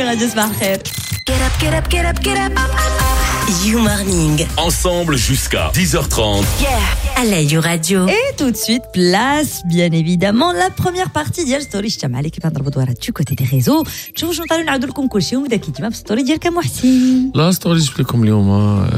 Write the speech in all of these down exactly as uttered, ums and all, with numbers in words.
Radio Smart Khair. Get up, get up, get up, get up. You Morning. Ensemble jusqu'à dix heures trente. Yeah. À la Radio. Et tout de suite, place, bien évidemment, la première partie ديال ستوري اجتماع اللي كيبان ضربوا دوره du côté des réseaux. تشوفوا شنو نطلعوا نعاودوا لكم كلشي وبدا كيتما بالستوري ديالك محسن. لا ستوري جبت لكم اليوم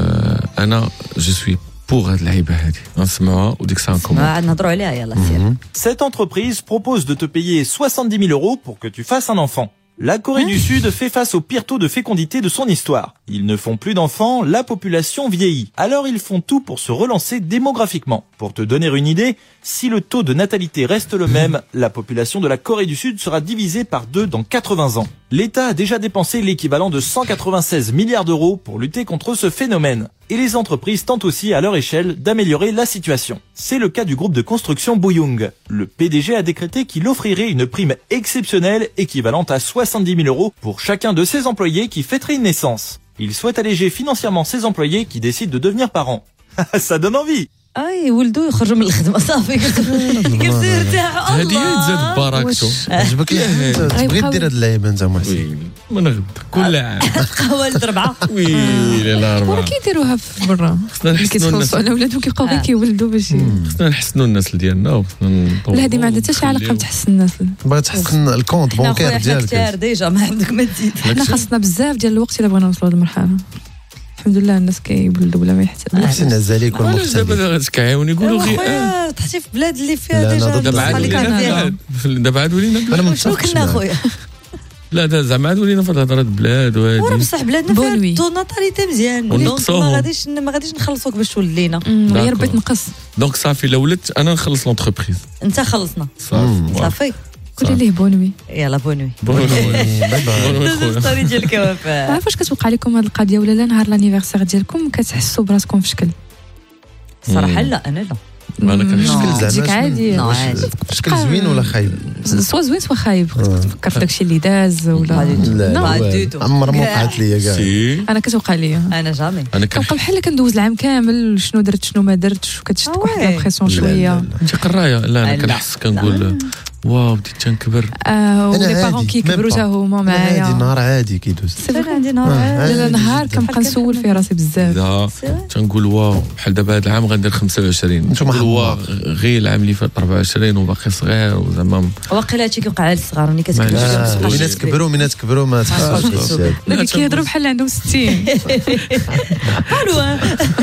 انا جو سوي pour هاد اللعيبه هادي نسمعوها وديك الساعه نكملوا نهضروا عليها يلا سير. Cette entreprise propose de te payer soixante-dix mille euros pour que tu fasses un enfant. La Corée du Sud fait face au pire taux de fécondité de son histoire. Ils ne font plus d'enfants, la population vieillit. Alors ils font tout pour se relancer démographiquement. Pour te donner une idée, si le taux de natalité reste le même, la population de la Corée du Sud sera divisée par deux dans quatre-vingts ans. L'État a déjà dépensé l'équivalent de cent quatre-vingt-seize milliards d'euros pour lutter contre ce phénomène. Et les entreprises tentent aussi à leur échelle d'améliorer la situation. C'est le cas du groupe de construction Boyoung. Le P D G a décrété qu'il offrirait une prime exceptionnelle équivalente à soixante-dix mille euros pour chacun de ses employés qui fêterait une naissance. Il souhaite alléger financièrement ses employés qui décident de devenir parents. Ça donne envie. اي ولدو يخرجوا من الخدمه صافي قلت ارتاح هادي تزاد بركته عجبك تبغي دير هاد اللعيبه انت محسن ما نغبط كل عام قهوه لربعه ويلي لا ربعه ولكن كيديروها في برا خصنا كيتخلصوا على ولادهم كيبقاو غير كيولدوا باش خصنا نحسنوا الناس ديالنا وخصنا لا هذه ما عندها حتى شي علاقه بتحسن الناس بغيت تحسن الكونت بونكير ديالك ديجا ما عندك ما تزيد حنا خاصنا بزاف ديال الوقت الا بغينا نوصلوا لهاد المرحله. الحمد لله الناس كيولدوا بلا ما يحتاج محسن عزاليك والمختلف دابا غتكعاون يقولوا غير خويا تحتي في بلاد اللي فيها ديجا دابا عاد دابا عاد ولينا انا شنو كنا خويا لا دا زعما عاد ولينا في الهضره البلاد وهادي وراه بصح بلادنا فيها طو ناتاليتي مزيان دونك ما غاديش ما غاديش نخلصوك باش ولينا يا ربي تنقص دونك صافي لو ولدت انا نخلص لونتربريز انت خلصنا صافي صافي قولي ليه بونوي يلا بونوي بونوي بونوي ستوري ديالك يا وفاء. عارفه واش كتوقع لكم هاد القضيه ولا لا نهار لانيفرسير ديالكم كتحسوا براسكم في شكل صراحه لا انا لا انا كنشكل زعما عادي شكل زوين ولا خايب سوا زوين سوا خايب تفكر في داكشي اللي داز ولا لا عمر ما وقعت ليا كاع انا كتوقع ليا انا جامي كنبقى بحال كندوز العام كامل شنو درت شنو ما درتش وكتشد واحد لابريسيون شويه انت قرايه لا انا كنحس كنقول واو بديت تنكبر اه ولي بارون كيكبروا حتى هما معايا عادي نهار عادي كيدوز انا عندي نهار عادي لا نهار كنبقى نسول فيه راسي بزاف لا تنقول واو بحال دابا هذا العام غندير خمسة وعشرين نتوما غير العام اللي فات أربعة وعشرين وباقي صغير وزعما واقيلا هادشي كيوقع على الصغار ملي كتكبر ملي تكبروا ملي تكبروا ما تخافوش اللي كيهضروا بحال عندهم ستين حلوه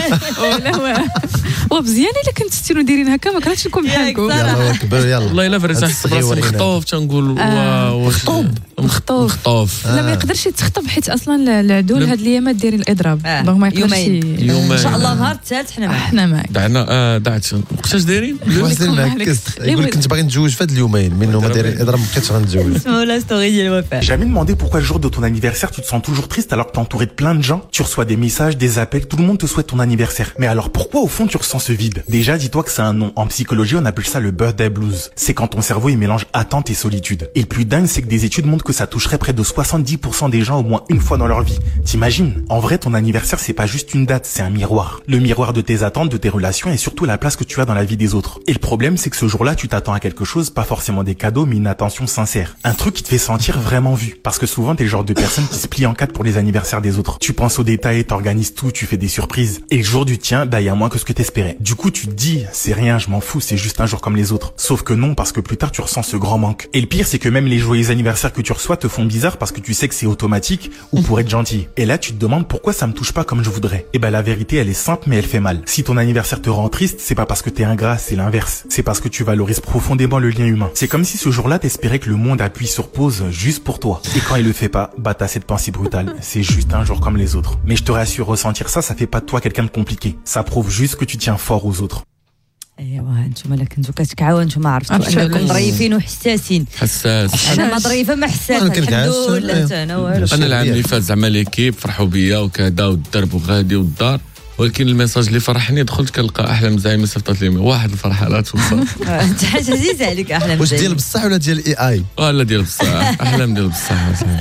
ولا هو مزيان الا كنت ستين ودايرين هكا ما كرهتش نكون بحالكم يلا كبر يلا والله الا فريت مخطوف تنقول واو مخطوب مخطوف مخطوف لا ما يقدرش يتخطب حيت اصلا العدول هاد الايامات دايرين الاضراب دونك ما يقدرش يومين ان شاء الله نهار الثالث حنا معاك حنا معاك دعنا اه دعت وقتاش دايرين واحد المعكس يقول لك كنت باغي نتزوج في هاد اليومين منهم ما دايرين الاضراب ما بقيتش غنتزوج. اسمعوا لا ستوري ديال وفاء. Jamais demandé pourquoi le jour de ton anniversaire tu te sens toujours triste alors que t'es entouré de plein de gens, tu reçois des messages, des appels, tout le monde te souhaite ton anniversaire. Mais alors pourquoi au fond tu ressens ce vide? Déjà dis-toi que c'est un nom. En psychologie on appelle ça le birthday blues. C'est quand ton cerveau il mélange attente et solitude. Et le plus dingue c'est que des études montrent que ça toucherait près de soixante-dix pour cent des gens au moins une fois dans leur vie. T'imagines? En vrai ton anniversaire c'est pas juste une date, c'est un miroir. Le miroir de tes attentes, de tes relations et surtout la place que tu as dans la vie des autres. Et le problème c'est que ce jour-là tu t'attends à quelque chose, pas forcément des cadeaux mais une attention sincère. Un truc qui te fait sentir vraiment vu. Parce que souvent t'es le genre de personne qui se plie en quatre pour les anniversaires des autres. Tu penses aux détails, t'organises tout, tu fais des surprises. Et le jour du tien, bah y a moins que ce que t'espérais. Du coup tu te dis, c'est rien, je m'en fous, c'est juste un jour comme les autres. Sauf que non, parce que plus tard tu ressens ce grand manque. Et le pire c'est que même les joyeux anniversaires que tu reçois te font bizarre parce que tu sais que c'est automatique ou pour être gentil. Et là tu te demandes pourquoi ça me touche pas comme je voudrais. Et bah la vérité elle est simple mais elle fait mal. Si ton anniversaire te rend triste, c'est pas parce que t'es ingrat, c'est l'inverse. C'est parce que tu valorises profondément le lien humain. C'est comme si ce jour-là t'espérais que le monde appuie sur pause juste pour toi. Et quand il le fait pas, bah t'as cette pensée brutale. C'est juste un jour comme les autres. Mais je te rassure, ressentir ça, ça fait pas de toi quelqu'un de compliqué. Ça prouve juste que tu tiens fort aux autres. ايوا انتم لا كنتو كتكعاو انتم عرفتوا انكم ظريفين وحساسين. حساس انا ما ظريفه ما حساسه الحمد لله حتى انا والو. انا العام اللي فات زعما ليكيب فرحوا بيا وكذا والدرب وغادي والدار ولكن الميساج اللي فرحني دخلت كنلقى احلام زعيمه صيفطت لي واحد الفرحه لا توصل. انت حاجه عزيزه عليك احلام واش ديال بصح ولا ديال الاي اي؟ اه لا ديال بصح احلام ديال بصح.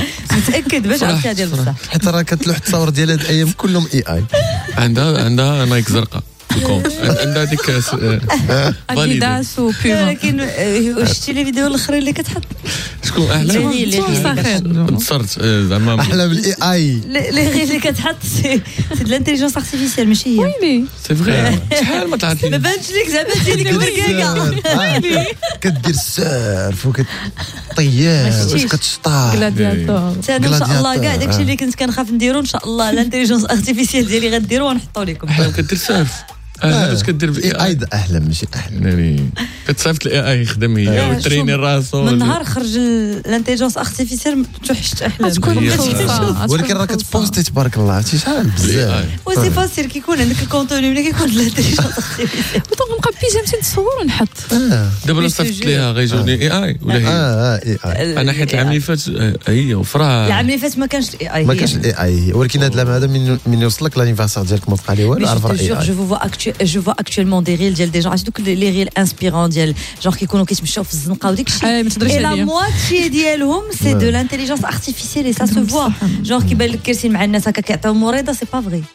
متاكد باش عرفتها ديال بصح؟ حيت راه كتلوح التصاور ديال هاد الايام كلهم اي اي. عندها عندها نايك زرقاء الكونت عندها ديك اديداس وبيما. لكن شفتي لي فيديو الاخرين اللي كتحط شكون احلام نتصرت زعما احلام الاي اي لي غير اللي كتحط سي دو لانتيليجونس ارتيفيسيال ماشي هي. ويلي سي فغي شحال ما طلعت ما لي بانش لك زعما انت ديك الدركاكه. كدير السيرف وكطيار واش كتشطح غلادياتور. انا ان شاء الله كاع داكشي اللي كنت كنخاف نديرو ان شاء الله الانتيليجونس ارتيفيسيال ديالي غديرو ونحطو لكم. احلام كدير سيرف اه باش كدير الاي اي احلام ماشي احلام يعني كتصيفط الاي اي يخدم هي وتريني راسو من نهار خرج الانتيليجونس ارتيفيسيال توحشت احلام. تكون ولكن راه كتبوستي تبارك الله عرفتي شحال بزاف. وسي فاسيل كيكون عندك الكونتوني ملي كيكون الانتيليجونس ارتيفيسيال نبقى بيجامتي نتصور ونحط. دابا لو صيفط ليها غيجوني اي اي ولا هي اه اي اي انا حيت العام اللي فات هي وفرا العام اللي فات ما كانش الاي اي ما كانش الاي اي ولكن هذا العام هذا من من يوصل لك لانيفرسير ديالك ما بقى لي والو عرف راه اي جو فوا جو فوا اكtuellement دي ريل ديال دي جون دوك لي ريل انسبيرون ديال جونغ كيكونوا كيتمشاو في الزنقه وديك الشيء اي لا مواتشي ديالهم سي دو لانتيليجونس ارتيفيسيال اي سا سو فوا جونغ كيبان لك كيرسين مع الناس هكا كيعطيو مريضه سي با فغي.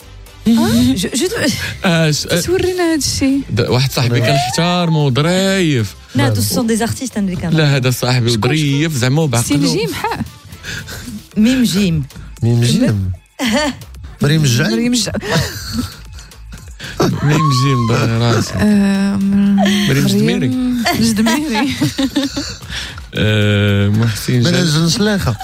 تورينا هذا الشيء. واحد صاحبي كان حتارمو ظريف. لا دو سون دي ارتيست اللي كانوا. لا هذا صاحبي ظريف زعما بعقلو. سين جيم حق ميم جيم ميم جيم مريم الجعل مريم الجعل ميم جيم راسي مريم جدميري جدميري محسن من الجنسلاخه.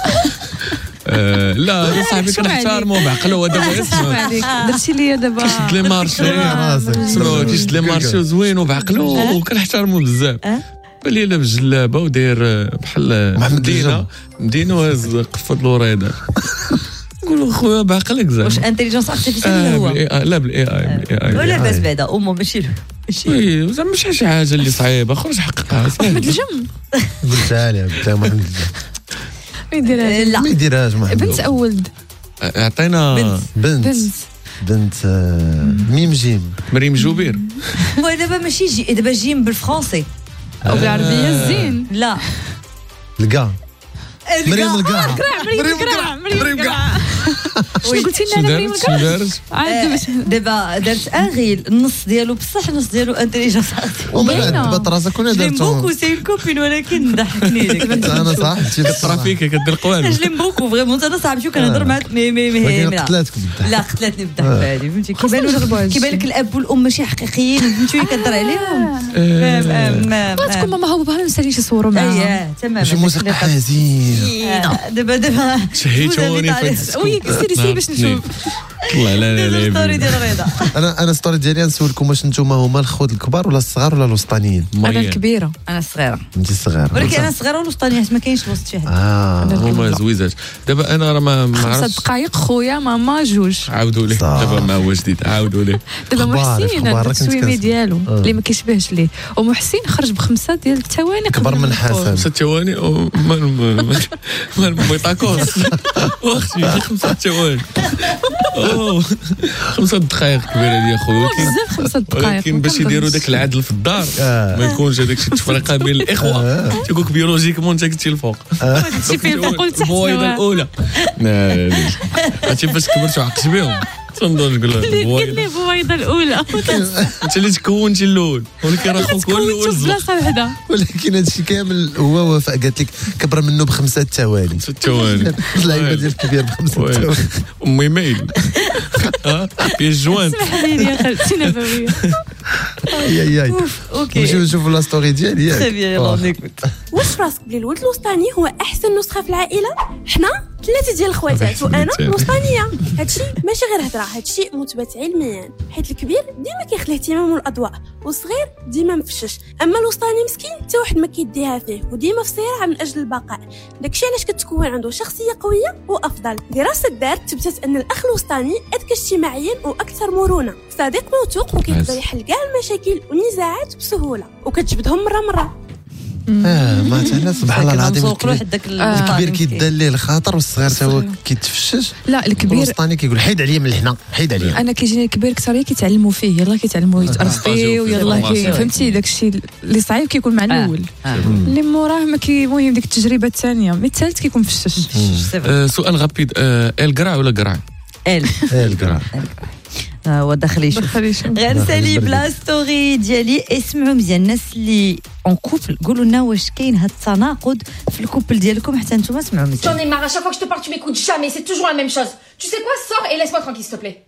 لا هذا صاحبي كان حتارمو بعقلو ودابا اسمع درتي لي دابا كيشد لي مارشي سمعوا كيشد لي مارشي زوين وبعقلو وكنحتارمو بزاف. بالي لابس جلابه وداير بحال مدينه مدينه وهز قفض له ريدر. نقولوا خويا بعقلك زعما واش انتيليجونس ارتيفيسيال ولا هو؟ لا بالاي اي بالاي اي ولا باس بعدا امو ماشي ماشي زعما ماشي شي حاجه اللي صعيبه خرج حققها احمد الجم قلتها لها قلت لها محمد ما يديرهاش. لا ما يديرهاش محمد بنت او ولد؟ عطينا بنت بنت بنت ميم جيم مريم جوبير. هو دابا ماشي جي دابا جيم بالفرنسي او بالعربيه زين. لا الكا مريم الكا مريم الكرع مريم الكرع شنو قلتي لنا مريم الكرع؟ عاد دابا دارت ان غيل النص ديالو بصح النص ديالو انتيليجونس ومن دابا راسك كون درتو بوكو سي كوبين ولكن ضحكني لك انا صاحبتي كترافيك كدير قوالب جليم بوكو فريمون انا صاحبتي وكنهضر معاك مي مي مي قتلاتك لا قتلاتني بالضحك هذه فهمتي كيبان كيبان لك الاب والام ماشي حقيقيين فهمتي كتهضر عليهم تكون ماما هو بها نساليش يصوروا معاها. اييه تمام ماشي موسيقى حزين دابا دابا شهيتوني وي سيري سيري باش نشوف. لا لا لا الستوري ديال رضا. انا انا ستوري ديالي نسولكم واش نتوما هما الخوت الكبار ولا الصغار ولا الوسطانيين؟ انا الكبيره. انا الصغيره. انت الصغيره ولكن انا الصغيره والوسطانيه ما كاينش الوسط شي حد. اه هما زويزات. دابا انا راه ما خمسة عرفتش دقائق خويا ماما جوج. عاودوا ليه دابا ما هو جديد عاودوا ليه. دابا أخبار، محسن أخبار، هذا كنت التسويمي كنس- ديالو اللي ما كيشبهش ليه ومحسن خرج بخمسه ديال الثواني كبر من حسن. خمسة ثواني او مال بيطاكوس واختي خمسة ثواني اوه خمسة دقائق كبيره ديال خويا ولكن بزاف خمسة دقائق ولكن باش يديروا داك العدل في الدار ما يكونش هذاك الشيء التفرقه بين الاخوه تيقول لك بيولوجيكمون انت كنتي الفوق هادشي فين قلت تحت البويضه سواء. الاولى لا عرفتي فاش كبرت وعقلت بهم تنظر نقول لك قال البويضه لي بويضه الاولى انت اللي تكونتي الاول ولكن راه خوك هو الاول كونت بلاصه وحده. ولكن هادشي كامل هو وفاء قالت لك كبر منه بخمسه ثواني. ست ثواني اللعيبه ديال الكبير بخمسه ثواني. امي ميل ها بيا جوان اسمح لي يا خالتي نبويه. اي اي اي اوكي نمشيو نشوفوا لا ستوري ديالي ياك. تري بيان يلا نيكوت. واش راسك بلي الولد الوسطاني هو احسن نسخه في العائله؟ حنا ثلاثه ديال الخواتات وانا الوسطانيه. هادشي ماشي غير هضره، هادشي مثبت علميا، حيت الكبير ديما كيخلي اهتمامه الاضواء والصغير ديما مفشش، اما الوسطاني مسكين حتى واحد ما كيديها فيه وديما في صراع من اجل البقاء. داكشي علاش كتكون عنده شخصيه قويه وافضل. دراسه دارت تثبتت ان الاخ الوسطاني اذكى اجتماعيا واكثر مرونه، صديق موثوق وكيقدر يحل كاع المشاكل والنزاعات بسهوله وكتجبدهم مره مره. اه ما تعرف سبحان الله العظيم نسوقلو الكبير- حد داك الكبير كيدار ليه الخاطر والصغير تا هو كيتفشش. لا الكبير الوسطاني كيقول حيد عليا من هنا حيد عليا. انا كيجيني الكبير كثر كيتعلموا فيه يلا كيتعلموا يترفيو يلا كي فهمتي داكشي اللي صعيب كيكون مع الاول اللي موراه ما كي المهم ديك التجربه الثانيه من الثالث كيكون فشش. سؤال غابيد القرع ولا قرع؟ ال القرع ها هو داخل يشوف غنسالي بلا ستوري ديالي. اسمعوا مزيان الناس اللي اون كوبل قولوا لنا واش كاين هاد التناقض في الكوبل ديالكم حتى نتوما اسمعوا مزيان. J'en ai marre, à chaque fois que je te parle tu m'écoutes jamais, c'est toujours la même chose. Tu sais quoi, sors et laisse-moi tranquille s'il te plaît.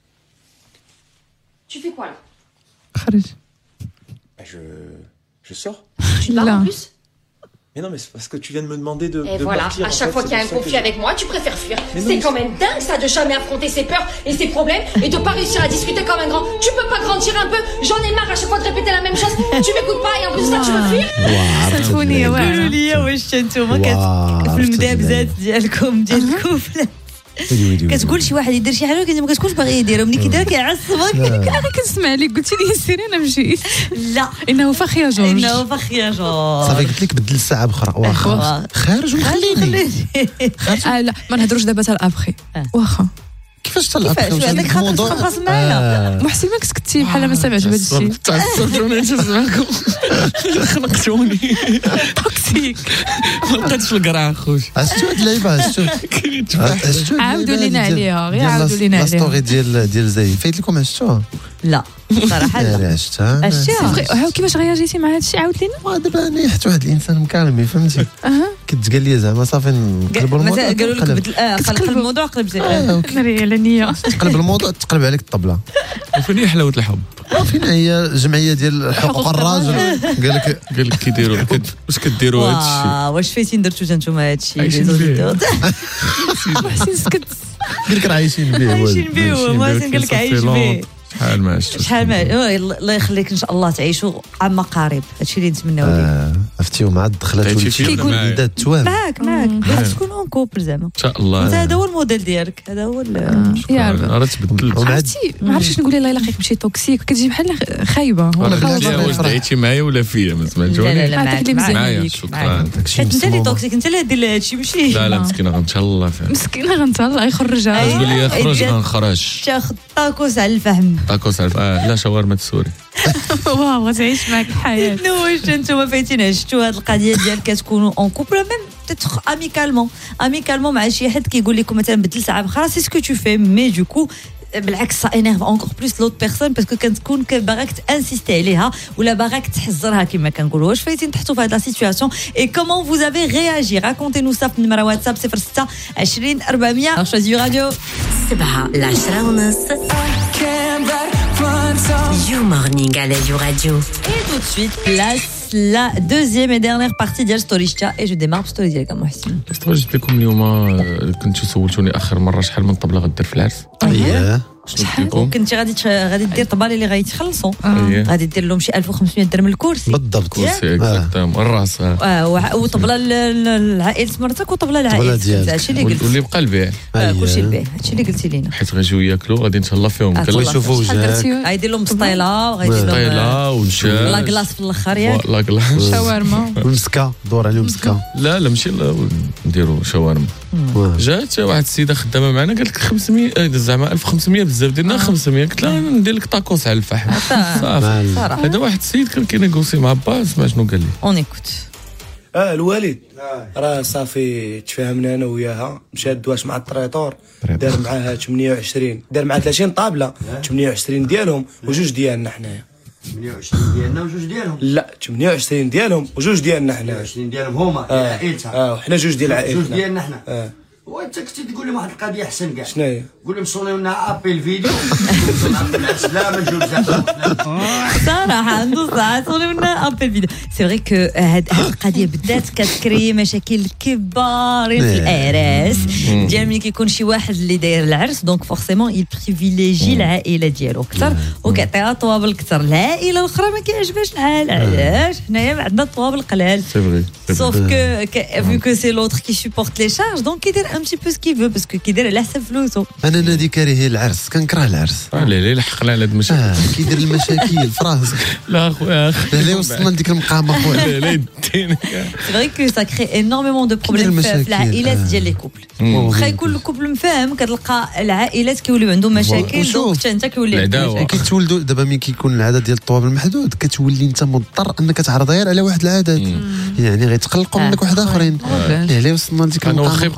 Tu fais quoi là? خرج. Je je sors. Tu parles en plus? Mais non, mais c'est parce que tu viens de me demander de. Et de voilà, partir, à en chaque fait, fois qu'il y a c'est un pour ça conflit que je- avec moi, tu préfères fuir. Mais non, C'est mais quand même dingue ça de jamais affronter ses peurs et ses problèmes et de pas réussir à discuter comme un grand. Tu peux pas grandir un peu? J'en ai marre à chaque fois de répéter la même chose. Tu m'écoutes pas et en plus de ça tu veux fuir? سالفوني قولوا لي واش نتوما كت في المدابزات ديالكم ديال الكوبل كتقول شي واحد يدير شي حاجه كنت ما كتكونش باغي يديرها ملي كيدير كيعصبك. انا غير كنسمع لك قلتي لي سيري انا مشيت. لا انه فخ يا جورج. انه فخ يا جورج. صافي قلت لك بدل الساعه بخرى واخا خارج وخليني. آه لا ما نهضروش دابا حتى الابخي واخا. كيفاش طلع كيفاش هذاك خاطر خاص معايا محسن ما كسكتي بحال ما سمعتش بهذا الشيء. تعصبتوني نسمعكم خنقتوني توكسيك. ما لقيتش القرعه خوش. عشتو هاد اللعيبه عشتو عشتو عاودوا لينا عليها غير عاودوا لينا عليها. ستوري ديال ديال زي فايت لكم عشتوها؟ لا صراحه لا عشتها عشتها. كيفاش رياجيتي مع هذا الشيء عاود لينا؟ دابا انا حتى واحد الانسان مكالمي فهمتي كنت قال لي زعما صافي نقلبوا الموضوع قالوا لك بدل اه قلب الموضوع قلب زي ناري على النيه تقلب الموضوع تقلب عليك الطبله. وفين هي حلاوه الحب؟ فين هي جمعيه ديال حقوق الرجل قال لك قال لك كيديروا واش كديروا هذا الشيء؟ واش فايتين درتو نتوما هذا الشيء؟ محسن سكت قال لك راه عايشين به عايشين به محسن قال لك عايش به. شحال ما عشتو شحال ما الله يخليك ان شاء الله تعيشوا عما قريب. هادشي اللي نتمناو ليه. عرفتيو مع الدخلات كيقول ولدات توام معاك معاك باش تكونوا اون كوبل زعما ان شاء الله. هذا هو الموديل ديالك هذا هو يا راه تبدلت. عرفتي ما عرفتش نقول الله الا لقيت مشي توكسيك كتجي بحال خايبه. واش دعيتي معايا ولا فيا ما سمعتوني؟ لا لا معاك معايا شكرا. حيت انت اللي توكسيك انت اللي دير هادشي ماشي. لا لا مسكينه غنتهلا فيها. مسكينه غنتهلا يخرجها. تقول لي خرج غنخرج. تاخذ طاكوس على الفحم. طاكوس على الفحم لا شاورما السوري. واو غتعيش معك الحياه. واش نتوما فايتين عشتوا هاد القضيه ديال كتكونوا اون كوبل ميم تتخ اميكالمون اميكالمون مع شي حد كيقول لكم مثلا بدل ساعه بخرا سي سكو تو في مي دو كو بالعكس سا انيرف اونكور بلوس لوت بيرسون باسكو كتكون باغاك تانسيستي عليها ولا باغاك تحزرها كما كنقولوا. واش فايتين تحطوا في هاد لا سيتوياسيون اي كومون فوز افي رياجي راكونتي نو سا في النمره واتساب صفر ستة عشرين أربعمية. شوزيو راديو سبعة العشرة ونص You Morning à la Radio. Et tout de suite, place la deuxième et dernière partie de Storycha et je démarre pour Story ديالك محسن. ستوري جبت لكم اليوم. كنتو سولتوني اخر مره شحال من طبله غدير في العرس. اييه شحال كنتي غادي غادي دير طبال اللي غيتخلصوا غادي دير لهم شي ألف وخمسمية درهم الكرسي بالضبط كرسي اكزاكتوم الراس وطبله لعائله مرتك وطبله لعائله هادشي اللي قلت واللي بقى البيع كلشي البيع هادشي اللي قلتي لينا حيت غيجيو ياكلوا غادي نتهلا فيهم الله يشوفوا وجهك غيدير لهم سطيله وغيدير لهم سطيله والجاج لا كلاص في الاخر ياك لا كلاص شاورما والمسكه دور عليهم مسكه لا لا ماشي نديروا شاورما. جات واحد السيده خدامه معنا قالت لك خمسمية زعما ألف وخمسمية بزاف درنا خمسمية قلت لها ندير لك طاكوس على الفحم صافي. هذا واحد السيد كان كينيغوسي مع با سمع شنو قال لي. اون ايكوت اه الوالد راه صافي تفاهمنا انا وياها مشى دواش مع الطريطور دار معاها ثمانية وعشرين دار معها ثلاثين طابله ثمانية وعشرين ديالهم وجوج ديالنا حنايا. ثمانية وعشرين ديالنا وجوج ديالهم لا ثمانية وعشرين ديالهم وجوج ديالنا حنا. ثمانية وعشرين ديالهم هما ديال عائلتها اه وحنا جوج ديال عائلتنا جوج ديالنا حنا. اه وانت كنتي تقول لهم واحد القضيه احسن كاع. شنو هي؟ قول لهم صونيو لنا ابل فيديو لا ما نجيو بزاف صراحه عنده ساعات صونيو لنا ابل فيديو. سي فري كو هاد القضيه بالذات كتكري مشاكل كبارين في الاعراس ديال ملي كيكون شي واحد اللي داير العرس دونك فورسيمون يل بريفيليجي العائله ديالو اكثر وكيعطيها طوابل اكثر. العائله الاخرى ما كيعجبهاش الحال. علاش حنايا عندنا طوابل قلال سي فري سوف كو فيو كو سي لوتر كي سوبورت لي شارج دونك كيدير ان بتي بو سكي فو باسكو كيدير على حسب فلوسو. انا نادي كاره العرس كنكره العرس. لا لا لحقنا على هاد المشاكل. اه كيدير المشاكل في راسك. لا اخويا لا وصلنا لديك المقام اخويا. لا يدينا سي فري كو سا كري انورميمون دو بروبليم في العائلات ديال لي كوبل. واخا يكون الكوبل مفاهم كتلقى العائلات كيوليو عندهم مشاكل دونك حتى انت كيولي عندك كيتولدوا دابا ملي كيكون العدد ديال الطوابل محدود كتولي انت مضطر انك تعرض غير على واحد العدد يعني غيتقلقوا منك واحد اخرين. لا لا وصلنا لديك المقام. انا واخا يبقى الزايد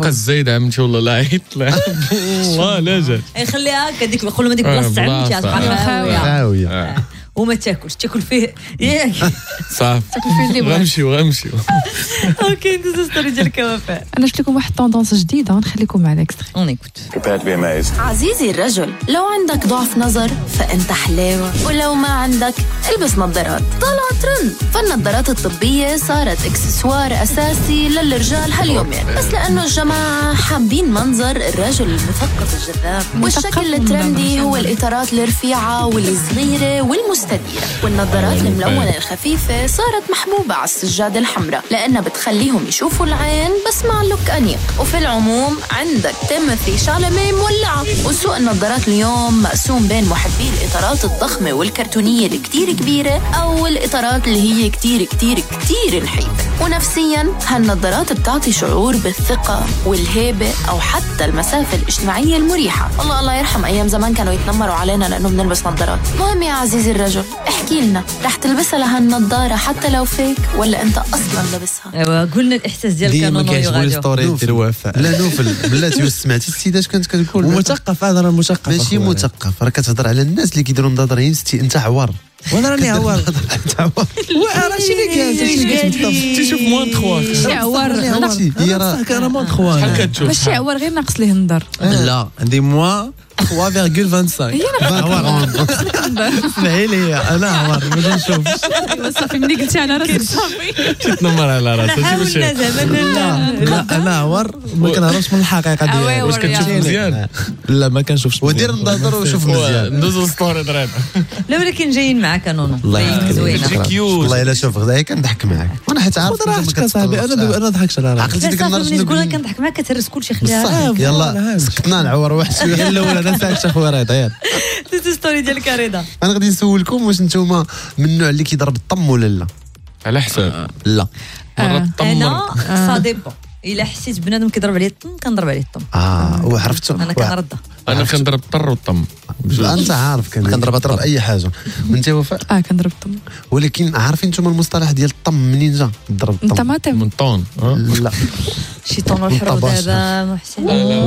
هذا عمتي والله لا عيط لا والله لا جات يخليها هكا ديك يقول لهم هذيك بلاصه عمتي خاويه خاويه وما تاكلش تاكل فيه ياك صافي تاكل فيه اللي بغا غنمشيو غنمشيو اوكي ندوزو ستوري ديال كوافير. انا شفت لكم واحد طوندونس جديده نخليكم مع الاكستري اون ايكوت. عزيزي الرجل، لو عندك ضعف نظر فانت حلاوه، ولو ما عندك البس نظارات. طلع ترند، فالنظارات الطبيه صارت اكسسوار اساسي للرجال هاليومين، بس لانه الجماعه حابين منظر الرجل المثقف الجذاب، والشكل الترندي هو الاطارات الرفيعه والصغيره والمستديره، والنظارات الملونه الخفيفه صارت محبوبه على السجاده الحمراء لانها بتخليهم يشوفوا العين بس مع لوك انيق. وفي العموم عندك تيموثي شالامي مولعه، وسوق النظارات اليوم مقسوم بين محبي الاطارات الضخمه والكرتونيه الكتير كبيره او الاطارات اللي هي كتير كتير كتير نحيفه. ونفسيا هالنظارات بتعطي شعور بالثقه والهيبه او حتى المسافه الاجتماعيه المريحه. الله الله يرحم ايام زمان كانوا يتنمروا علينا لانه بنلبس نظارات. مهم يا عزيزي الرجل، احكي لنا رح تلبسها لهالنظاره حتى لو فيك ولا انت اصلا لابسها؟ ايوا قلنا الاحساس ديال كانوا يغاديو ديال وفاء. لا نوفل بلاتي سمعتي السيده اش كانت كتقول؟ ومثقف هذا راه مثقف ماشي مثقف، راه كتهضر على الناس اللي كيديروا نظارين انت عوار وانا راني عوار عوار راه شي اللي كان تشوف موان تخوا شي عوار هي راه كان موان تخوا شحال كتشوف ماشي عوار غير ناقص ليه النظر. لا عندي موان ثلاثة فاصلة خمسة هي اسمعي لي انا عوار ما نشوفش صافي ملي قلتي على راسك صافي تتنمر على راسك. حاولنا زعما لا انا عوار ما كنهربش من الحقيقه ديالي. واش كتشوف مزيان؟ لا ما كنشوفش ودير النظر وشوف مزيان. ندوزو ستوري ضريبه. لا ولكن جايين معاك نونو الله زوينه كيوت والله الا شوف غدا كنضحك معاك وانا حيت عارف انت صاحبي انا انا ضحكت على راسي. عقلتي ديك النهار شنو تقول كنضحك معاك كتهرس كلشي خليها. يلا سكتنا العوار واحد شويه الاول انا ساكت اخويا رضا يلا دوزو ستوري ديال كريده. انا غادي نسولكم واش نتوما من النوع اللي كيضرب الطم ولا لا؟ على حساب لا مره الطم انا سا ديبون. الا حسيت بنادم كيضرب عليه الطم كنضرب عليه الطم. اه وعرفتو انا كنردها. انا كنضرب الطر والطم. انت عارف كنضرب اضرب اي حاجه. وانت وفاء؟ اه كنضرب الطم. ولكن عارفين نتوما المصطلح ديال الطم منين جا؟ ضرب الطم الطماطم من طون. لا شي طون الحرو دابا محسن.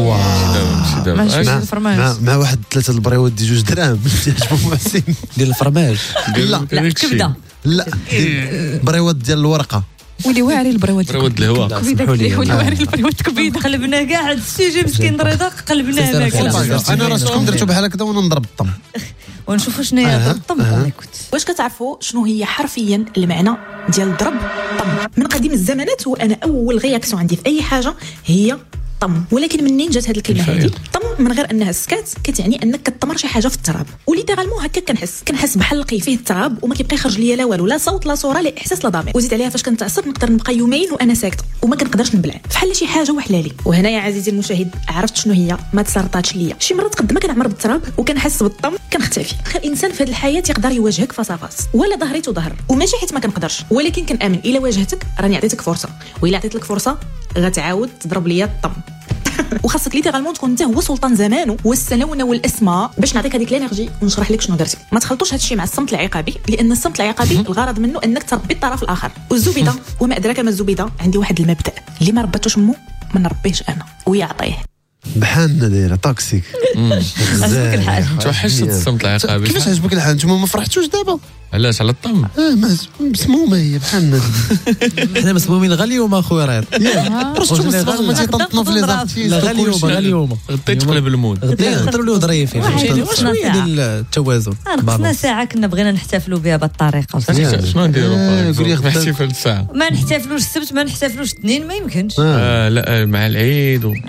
ماشي الفرماج مع واحد ثلاثه البريوات ديال جوج دراهم عجبو محسن ديال الفرماج. لا لا كبده. لا بريوات ديال الورقه. ولي واعري البروات برود الهواء. كبيده ولي واعري البروات كبيده. قلبنا كاع هاد السيجي مسكين رضا قلبناه ماكله. انا راسكم درتو بحال هكذا وانا نضرب الطم ونشوفوا شنو هي الطم. واش كتعرفوا شنو هي حرفيا المعنى ديال ضرب طم؟ من قديم الزمانات وانا اول رياكسيون عندي في اي حاجه هي طم. ولكن منين جات هذه الكلمه هذه طم؟ من غير انها سكات كتعني انك كتطمر شي حاجه في التراب. وليترالمون هكا كنحس كنحس بحال لقي فيه التراب وما كيبقى يخرج ليا لا والو، لا صوت لا صوره لا احساس لا ضمير. وزيد عليها فاش كنتعصب نقدر نبقى يومين وانا ساكته وما كنقدرش نبلع بحال شي حاجه وحلالي. وهنا يا عزيزي المشاهد عرفت شنو هي ما تسرطاتش ليا. شي مرات قد ما كنعمر بالتراب وكنحس بالطم كنختفي. خير انسان في هذه الحياه يقدر يواجهك فاصافاس ولا ظهريته ظهر، وماشي حيت ما كنقدرش، ولكن كنامن الا واجهتك راني عطيتك فرصه، والا عطيت لك فرصه غتعاود تضرب ليا الطم. وخاصك ليترالمون تكون انت هو سلطان زمانه والسنونه والاسماء باش نعطيك هذيك الانرجي ونشرح لك شنو درتي. ما تخلطوش هذا الشيء مع الصمت العقابي، لان الصمت العقابي الغرض منه انك تربي الطرف الاخر. والزبيده وما ادراك ما الزبيده، عندي واحد المبدا اللي ما رباتوش مو ما نربيش انا ويعطيه. بحالنا دايره توكسيك. عجبك الحال؟ توحشت الصمت العقابي. كيفاش عجبك الحال؟ نتوما ما فرحتوش دابا؟ علاش على الطم؟ اه مسمومه هي بحالنا. حنا مسمومين غا اليوم اخويا راه رشتو ما تيطنطنوا في لي زارتيست. لا غا اليوم غا اليوم غدي تقلب المود. غدي نهضروا له ظريفين فهمتيني. شويه ديال التوازن. خصنا ساعه كنا بغينا نحتفلوا بها بهذه الطريقه. شنو نديروا؟ نحتفل الساعه. ما نحتفلوش السبت ما نحتفلوش الاثنين ما يمكنش. اه لا مع العيد و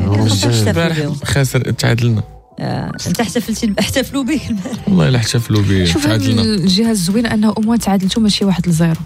البارح خاسر تعادلنا. انت احتفلتي احتفلوا به والله الا احتفلوا به شوف الجهه الزوينه انه اموات تعادلتوا ماشي واحد لزيرو.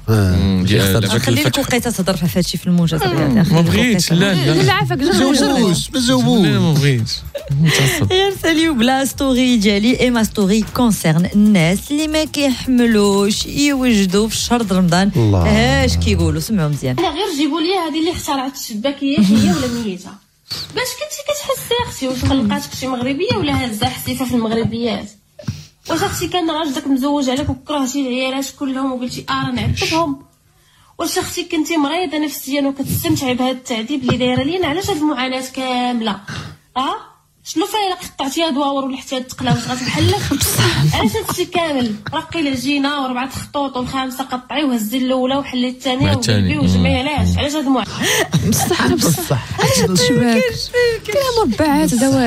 خلي لك وقيته تهضر في هذا الشيء في الموجز. ما بغيتش لا لا لا عافاك جاوبوش ما جاوبوش ما بغيتش. غير ساليو بلا ستوري ديالي اي ما ستوري كونسيرن الناس اللي ما كيحملوش يوجدوا في شهر رمضان. اش كيقولوا سمعوا مزيان. انا غير جيبوا لي هذه اللي اخترعت الشباكيه هي ولا ميته. باش كنتي كتحسي اختي واش خلقاتك شي مغربيه ولا هازه حسيفه في المغربيات؟ واش اختي كان راجلك مزوج عليك وكرهتي العيالات كلهم وقلتي اه راه نعبتهم؟ واش اختي كنتي مريضه نفسيا وكتستمتعي بهذا التعذيب اللي دايره لينا؟ علاش هاد المعاناه كامله؟ اه شنو فيها الا قطعتيها دواور ولا حتى تقلا واش غتحلك؟ علاش هادشي كامل؟ رقي العجينه وربعه خطوط والخامسه قطعي وهزي الاولى وحلي الثانيه وقلبي وجمعي. علاش علاش هاد المعاناه؟ بصح بصح هادشي التشباك كاين مربعات دوائر